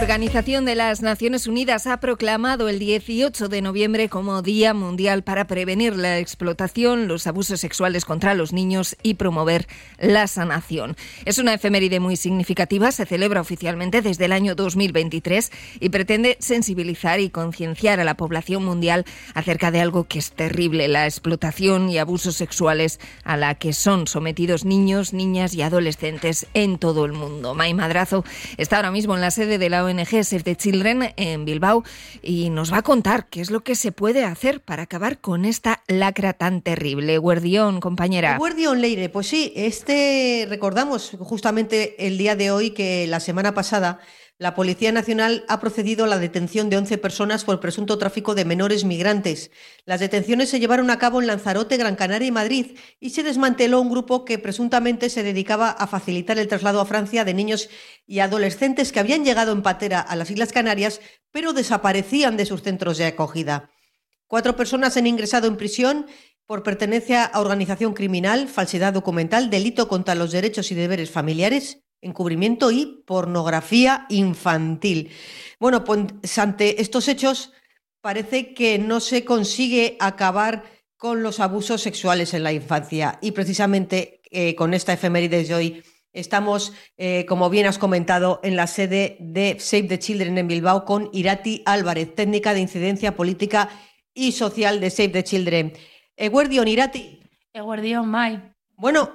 Organización de las Naciones Unidas ha proclamado el 18 de noviembre como Día Mundial para prevenir la explotación, los abusos sexuales contra los niños y promover la sanación. Es una efeméride muy significativa, se celebra oficialmente desde el año 2023 y pretende sensibilizar y concienciar a la población mundial acerca de algo que es terrible, la explotación y abusos sexuales a la que son sometidos niños, niñas y adolescentes en todo el mundo. May Madrazo está ahora mismo en la sede de la ONG Save the Children en Bilbao y nos va a contar qué es lo que se puede hacer para acabar con esta lacra tan terrible. Guardión, compañera. Guardión, Leire, pues sí, recordamos justamente el día de hoy que la semana pasada la Policía Nacional ha procedido a la detención de 11 personas por presunto tráfico de menores migrantes. Las detenciones se llevaron a cabo en Lanzarote, Gran Canaria y Madrid y se desmanteló un grupo que presuntamente se dedicaba a facilitar el traslado a Francia de niños y adolescentes que habían llegado en patera a las Islas Canarias, pero desaparecían de sus centros de acogida. 4 personas han ingresado en prisión por pertenencia a organización criminal, falsedad documental, delito contra los derechos y deberes familiares, encubrimiento y pornografía infantil. Bueno, pues ante estos hechos parece que no se consigue acabar con los abusos sexuales en la infancia y precisamente con esta efeméride de hoy estamos, como bien has comentado, en la sede de Save the Children en Bilbao con Irati Álvarez, técnica de incidencia política y social de Save the Children. Eguerdión, Irati. Eguerdión, May. Bueno,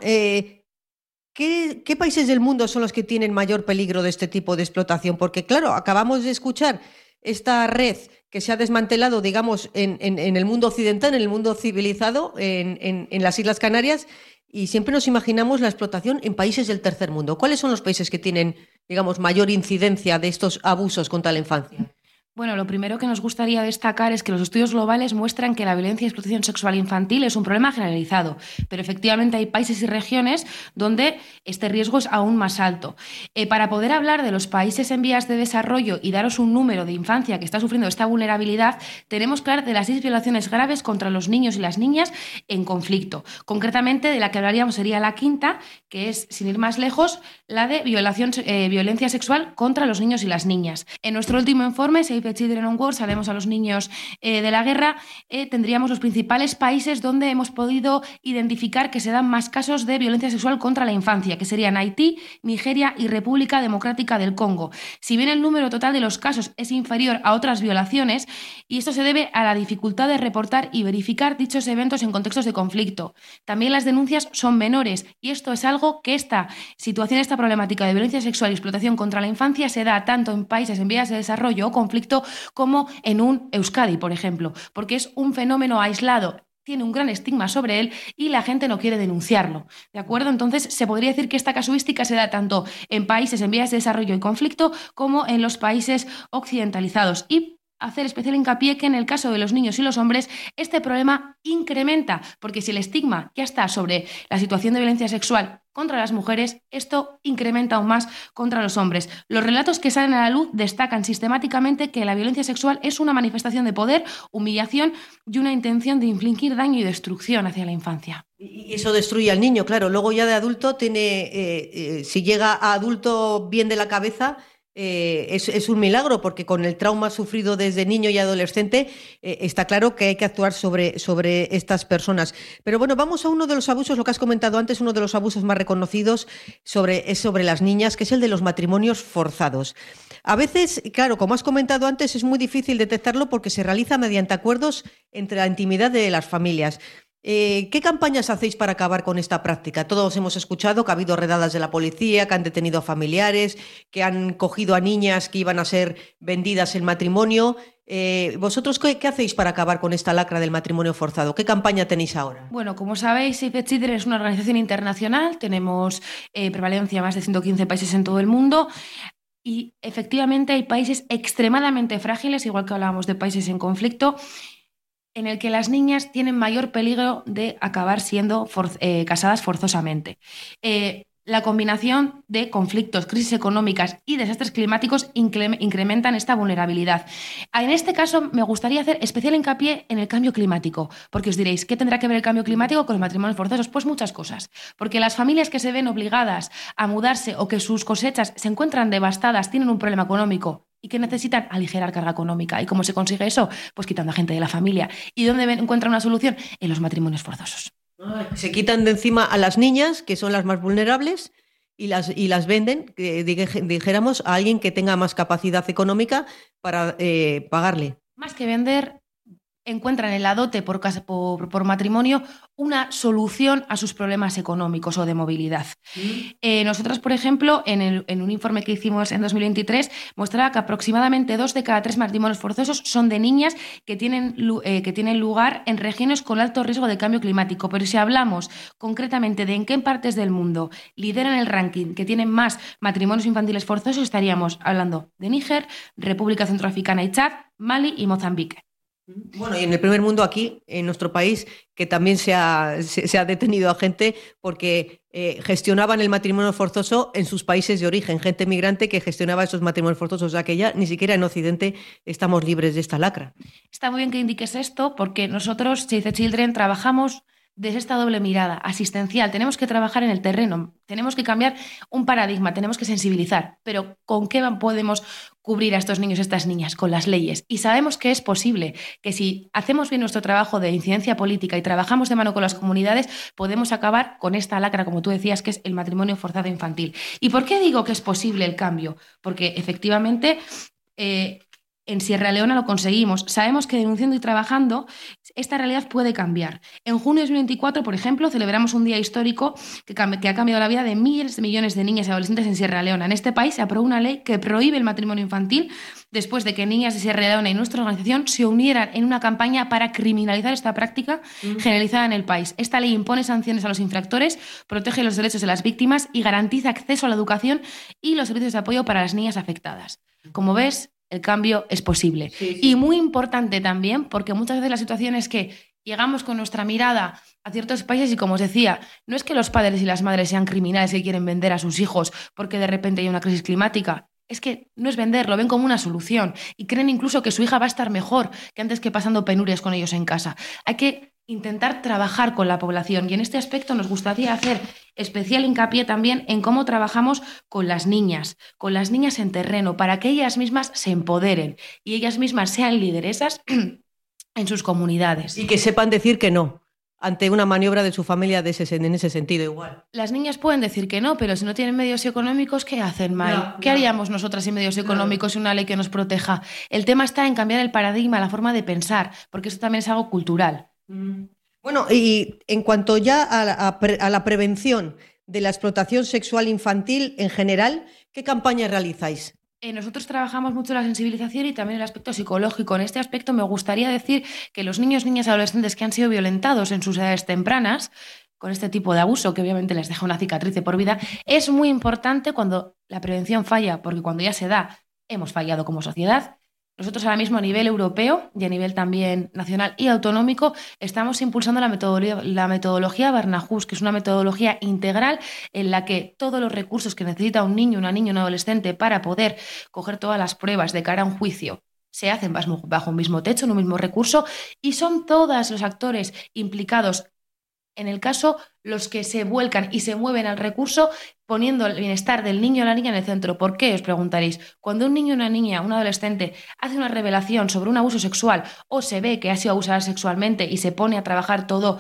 ¿Qué países del mundo son los que tienen mayor peligro de este tipo de explotación? Porque, claro, acabamos de escuchar esta red que se ha desmantelado, digamos, en el mundo occidental, en el mundo civilizado, en las Islas Canarias, y siempre nos imaginamos la explotación en países del tercer mundo. ¿Cuáles son los países que tienen, digamos, mayor incidencia de estos abusos contra la infancia? Bueno, lo primero que nos gustaría destacar es que los estudios globales muestran que la violencia y explotación sexual infantil es un problema generalizado, pero efectivamente hay países y regiones donde este riesgo es aún más alto. Para poder hablar de los países en vías de desarrollo y daros un número de infancia que está sufriendo esta vulnerabilidad, tenemos que hablar de las 6 violaciones graves contra los niños y las niñas en conflicto. Concretamente, de la que hablaríamos sería la quinta, que es, sin ir más lejos, la de violencia sexual contra los niños y las niñas. En nuestro último informe, Save the Children on War, sabemos a los niños de la guerra, tendríamos los principales países donde hemos podido identificar que se dan más casos de violencia sexual contra la infancia, que serían Haití, Nigeria y República Democrática del Congo. Si bien el número total de los casos es inferior a otras violaciones, y esto se debe a la dificultad de reportar y verificar dichos eventos en contextos de conflicto. También las denuncias son menores, y esto es algo que esta situación, esta problemática de violencia sexual y explotación contra la infancia se da tanto en países en vías de desarrollo o conflicto como en un Euskadi, por ejemplo, porque es un fenómeno aislado, tiene un gran estigma sobre él y la gente no quiere denunciarlo, ¿de acuerdo? Entonces se podría decir que esta casuística se da tanto en países en vías de desarrollo y conflicto como en los países occidentalizados, y hacer especial hincapié que en el caso de los niños y los hombres este problema incrementa, porque si el estigma ya está sobre la situación de violencia sexual contra las mujeres, esto incrementa aún más contra los hombres. Los relatos que salen a la luz destacan sistemáticamente que la violencia sexual es una manifestación de poder, humillación y una intención de infligir daño y destrucción hacia la infancia. Y eso destruye al niño, claro. Luego ya de adulto si llega a adulto bien de la cabeza, es un milagro, porque con el trauma sufrido desde niño y adolescente está claro que hay que actuar sobre estas personas. Pero bueno, vamos a uno de los abusos, lo que has comentado antes, uno de los abusos más reconocidos es sobre las niñas, que es el de los matrimonios forzados. A veces, claro, como has comentado antes, es muy difícil detectarlo porque se realiza mediante acuerdos entre la intimidad de las familias. ¿Qué campañas hacéis para acabar con esta práctica? Todos hemos escuchado que ha habido redadas de la policía, que han detenido a familiares, que han cogido a niñas que iban a ser vendidas en matrimonio. ¿Vosotros qué hacéis para acabar con esta lacra del matrimonio forzado? ¿Qué campaña tenéis ahora? Bueno, como sabéis, Save the Children es una organización internacional. Tenemos prevalencia en más de 115 países en todo el mundo. Y efectivamente hay países extremadamente frágiles, igual que hablábamos de países en conflicto, en el que las niñas tienen mayor peligro de acabar siendo casadas forzosamente. La combinación de conflictos, crisis económicas y desastres climáticos incrementan esta vulnerabilidad. En este caso, me gustaría hacer especial hincapié en el cambio climático, porque os diréis, ¿qué tendrá que ver el cambio climático con los matrimonios forzosos? Pues muchas cosas. Porque las familias que se ven obligadas a mudarse o que sus cosechas se encuentran devastadas, tienen un problema económico y que necesitan aligerar carga económica. ¿Y cómo se consigue eso? Pues quitando a gente de la familia. ¿Y dónde encuentran una solución? En los matrimonios forzosos. Se quitan de encima a las niñas, que son las más vulnerables, y las venden, dijéramos, a alguien que tenga más capacidad económica para pagarle. Más que vender, encuentran en la dote por matrimonio una solución a sus problemas económicos o de movilidad. Nosotros, por ejemplo, en un informe que hicimos en 2023, mostraba que aproximadamente 2 de cada 3 matrimonios forzosos son de niñas que tienen lugar en regiones con alto riesgo de cambio climático. Pero si hablamos concretamente de en qué partes del mundo lideran el ranking que tienen más matrimonios infantiles forzosos, estaríamos hablando de Níger, República Centroafricana y Chad, Mali y Mozambique. Bueno, y en el primer mundo aquí, en nuestro país, que también se ha detenido a gente porque gestionaban el matrimonio forzoso en sus países de origen, gente migrante que gestionaba esos matrimonios forzosos, o sea que ya ni siquiera en Occidente estamos libres de esta lacra. Está muy bien que indiques esto porque nosotros, Save the Children, trabajamos desde esta doble mirada asistencial. Tenemos que trabajar en el terreno, tenemos que cambiar un paradigma, tenemos que sensibilizar. Pero ¿con qué podemos cubrir a estos niños y estas niñas? Con las leyes. Y sabemos que es posible, que si hacemos bien nuestro trabajo de incidencia política y trabajamos de mano con las comunidades, podemos acabar con esta lacra, como tú decías, que es el matrimonio forzado infantil. ¿Y por qué digo que es posible el cambio? Porque efectivamente en Sierra Leona lo conseguimos. Sabemos que denunciando y trabajando esta realidad puede cambiar. En junio de 2024, por ejemplo, celebramos un día histórico que ha cambiado la vida de miles de millones de niñas y adolescentes en Sierra Leona. En este país se aprobó una ley que prohíbe el matrimonio infantil después de que niñas de Sierra Leona y nuestra organización se unieran en una campaña para criminalizar esta práctica generalizada en el país. Esta ley impone sanciones a los infractores, protege los derechos de las víctimas y garantiza acceso a la educación y los servicios de apoyo para las niñas afectadas. Como ves, el cambio es posible. Sí. Y muy importante también, porque muchas veces la situación es que llegamos con nuestra mirada a ciertos países y, como os decía, no es que los padres y las madres sean criminales que quieren vender a sus hijos porque de repente hay una crisis climática. Es que no es vender, lo ven como una solución y creen incluso que su hija va a estar mejor que antes que pasando penurias con ellos en casa. Hay que intentar trabajar con la población y en este aspecto nos gustaría hacer especial hincapié también en cómo trabajamos con las niñas en terreno, para que ellas mismas se empoderen y ellas mismas sean lideresas en sus comunidades. Y que sepan decir que no ante una maniobra de su familia en ese sentido igual. Las niñas pueden decir que no, pero si no tienen medios económicos, ¿qué hacen, Mai? ¿Qué haríamos nosotras sin medios económicos y una ley que nos proteja? El tema está en cambiar el paradigma, la forma de pensar, porque eso también es algo cultural. Bueno, y en cuanto ya a la prevención de la explotación sexual infantil en general, ¿qué campañas realizáis? Nosotros trabajamos mucho la sensibilización y también el aspecto psicológico. En este aspecto me gustaría decir que los niños, niñas y adolescentes que han sido violentados en sus edades tempranas, con este tipo de abuso, que obviamente les deja una cicatriz de por vida, es muy importante cuando la prevención falla, porque cuando ya se da, hemos fallado como sociedad. Nosotros ahora mismo a nivel europeo y a nivel también nacional y autonómico estamos impulsando la metodología Barnahus, que es una metodología integral en la que todos los recursos que necesita un niño, una niña, un adolescente para poder coger todas las pruebas de cara a un juicio se hacen bajo un mismo techo, en un mismo recurso, y son todos los actores implicados en el caso los que se vuelcan y se mueven al recurso poniendo el bienestar del niño o la niña en el centro. ¿Por qué? Os preguntaréis. Cuando un niño, una niña, un adolescente hace una revelación sobre un abuso sexual o se ve que ha sido abusada sexualmente y se pone a trabajar todo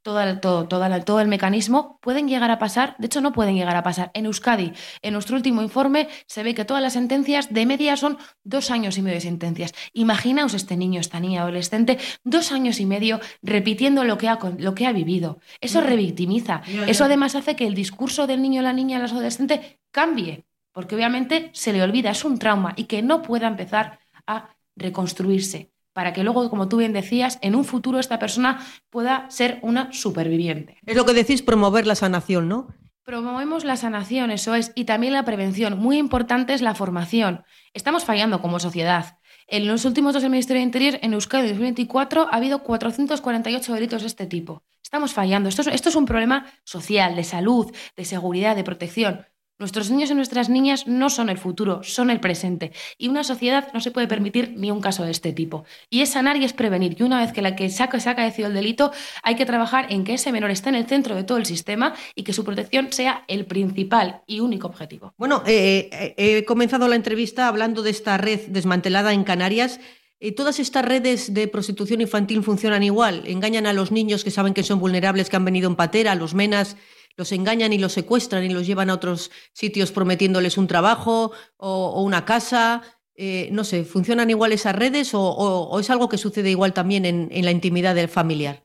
el mecanismo, pueden llegar a pasar, de hecho no pueden llegar a pasar. En Euskadi, en nuestro último informe, se ve que todas las sentencias de media son 2 años y medio de sentencias. Imaginaos este niño, esta niña, adolescente, 2 años y medio repitiendo lo que ha vivido. Eso revictimiza. Eso además hace que el discurso del niño, la niña, el adolescente cambie, porque obviamente se le olvida, es un trauma y que no pueda empezar a reconstruirse, para que luego, como tú bien decías, en un futuro esta persona pueda ser una superviviente. Es lo que decís, promover la sanación, ¿no? Promovemos la sanación, eso es, y también la prevención. Muy importante es la formación. Estamos fallando como sociedad. En los últimos 2 del Ministerio de Interior, en Euskadi en 2024, ha habido 448 delitos de este tipo. Estamos fallando. Esto es un problema social, de salud, de seguridad, de protección. Nuestros niños y nuestras niñas no son el futuro, son el presente. Y una sociedad no se puede permitir ni un caso de este tipo. Y es sanar y es prevenir. Y una vez que se ha acaecido el delito, hay que trabajar en que ese menor esté en el centro de todo el sistema y que su protección sea el principal y único objetivo. Bueno, he comenzado la entrevista hablando de esta red desmantelada en Canarias. ¿Todas estas redes de prostitución infantil funcionan igual? ¿Engañan a los niños que saben que son vulnerables, que han venido en patera, a los menas? ¿Los engañan y los secuestran y los llevan a otros sitios prometiéndoles un trabajo o una casa? No sé, ¿funcionan igual esas redes o es algo que sucede igual también en la intimidad del familiar?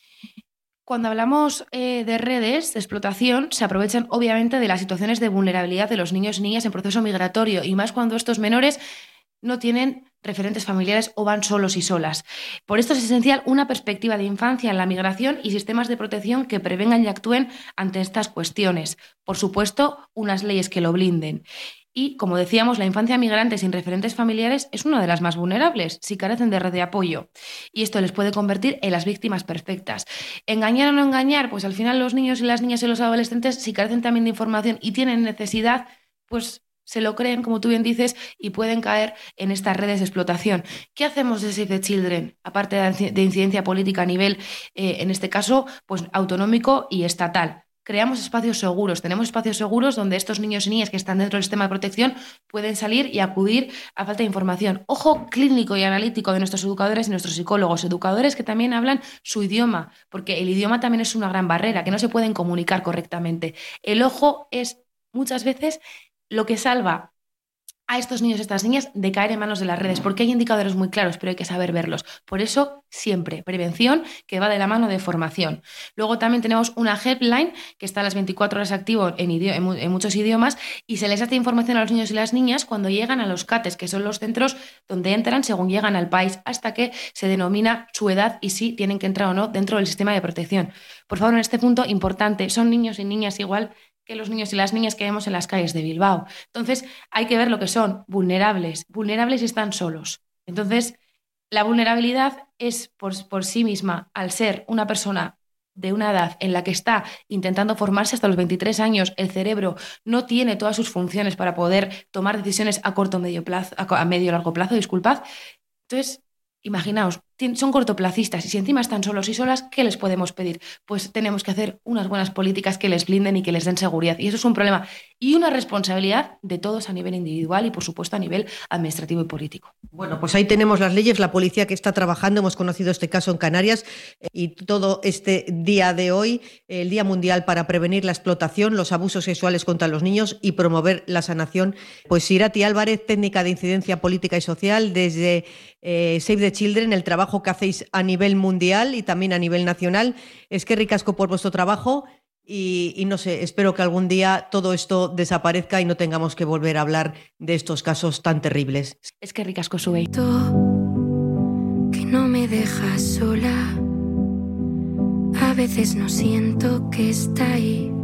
Cuando hablamos de redes de explotación, se aprovechan obviamente de las situaciones de vulnerabilidad de los niños y niñas en proceso migratorio, y más cuando estos menores no tienen referentes familiares o van solos y solas. Por esto es esencial una perspectiva de infancia en la migración y sistemas de protección que prevengan y actúen ante estas cuestiones. Por supuesto, unas leyes que lo blinden. Y, como decíamos, la infancia migrante sin referentes familiares es una de las más vulnerables, si carecen de red de apoyo. Y esto les puede convertir en las víctimas perfectas. ¿Engañar o no engañar? Pues al final los niños y las niñas y los adolescentes, si carecen también de información y tienen necesidad, pues se lo creen, como tú bien dices, y pueden caer en estas redes de explotación. ¿Qué hacemos de Save the Children? Aparte de incidencia política a nivel, en este caso, pues autonómico y estatal. Creamos espacios seguros, tenemos espacios seguros donde estos niños y niñas que están dentro del sistema de protección pueden salir y acudir a falta de información. Ojo clínico y analítico de nuestros educadores y nuestros psicólogos, educadores que también hablan su idioma, porque el idioma también es una gran barrera, que no se pueden comunicar correctamente. El ojo es muchas veces lo que salva a estos niños y estas niñas de caer en manos de las redes, porque hay indicadores muy claros, pero hay que saber verlos. Por eso, siempre, prevención que va de la mano de formación. Luego también tenemos una helpline que está a las 24 horas activo en muchos idiomas, y se les hace información a los niños y las niñas cuando llegan a los CATES, que son los centros donde entran según llegan al país, hasta que se denomina su edad y si tienen que entrar o no dentro del sistema de protección. Por favor, en este punto importante, son niños y niñas igual que los niños y las niñas que vemos en las calles de Bilbao. Entonces, hay que ver lo que son vulnerables y están solos. Entonces, la vulnerabilidad es por sí misma, al ser una persona de una edad en la que está intentando formarse hasta los 23 años, el cerebro no tiene todas sus funciones para poder tomar decisiones a corto o medio plazo, a medio o largo plazo, disculpad. Entonces, imaginaos, son cortoplacistas y si encima están solos y solas, ¿qué les podemos pedir? Pues tenemos que hacer unas buenas políticas que les blinden y que les den seguridad. Y eso es un problema y una responsabilidad de todos a nivel individual y, por supuesto, a nivel administrativo y político. Bueno, pues ahí tenemos las leyes, la policía que está trabajando. Hemos conocido este caso en Canarias y todo este día de hoy, el Día Mundial para prevenir la explotación, los abusos sexuales contra los niños y promover la sanación. Pues Irati Álvarez, técnica de incidencia política y social desde Save the Children, el trabajo que hacéis a nivel mundial y también a nivel nacional. Es que ricasco por vuestro trabajo y no sé, espero que algún día todo esto desaparezca y no tengamos que volver a hablar de estos casos tan terribles. Es que ricasco sube. Que no me dejas sola, a veces no siento que está ahí.